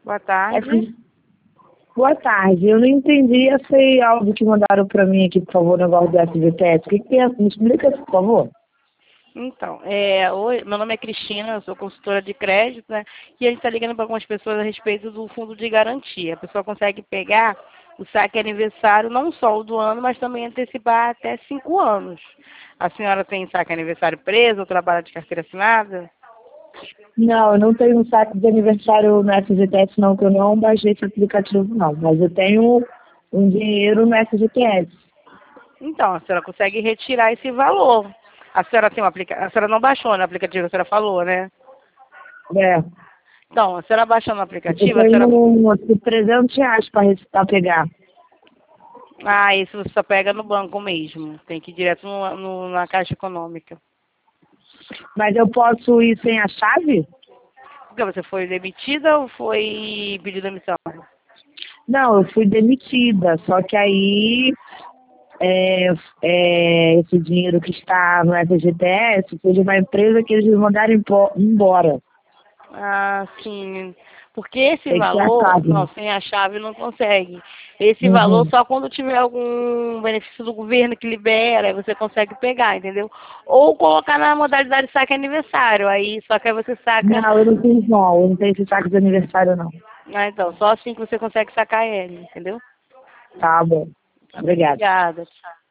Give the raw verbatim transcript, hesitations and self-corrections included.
Boa É tarde. que- Boa tarde. Eu não entendi esse áudio que mandaram para mim aqui, por favor, no negócio do F G T S. O que, que é? Me explica, por favor. Então, é, oi, meu nome é Cristina, eu sou consultora de crédito, né? E a gente está ligando para algumas pessoas a respeito do fundo de garantia. A pessoa consegue pegar o saque aniversário, não só o do ano, mas também antecipar até cinco anos. A senhora tem saque aniversário preso ou trabalha de carteira assinada? Não, eu não tenho um saco de aniversário no F G T S, não, que eu não baixei esse aplicativo, não. Mas eu tenho um dinheiro no F G T S. Então, a senhora consegue retirar esse valor. A senhora tem um aplicativo, a senhora não baixou no aplicativo, a senhora falou, né? É. Então, a senhora baixando no Eu aplicativo, a tenho senhora. um, aqui, trezentos reais para pegar. Ah, isso você só pega no banco mesmo. Tem que ir direto no, no- na Caixa Econômica. Mas eu posso ir sem a chave? Porque você foi demitida ou foi pedido demissão? Não, eu fui demitida, só que aí é, é, esse dinheiro que está no F G T S foi de uma empresa que eles me mandaram empo- embora. Ah, sim. Porque esse Tem que ter a valor, chave. não, sem a chave não consegue. Esse valor Uhum. só quando tiver algum benefício do governo que libera, aí você consegue pegar, entendeu? Ou colocar na modalidade saque aniversário, aí só que aí você saca. Não, eu não fiz não, eu não tenho esse saco de aniversário não. Ah, então, só assim que você consegue sacar ele, entendeu? Tá bom. Obrigada. Obrigada, tchau.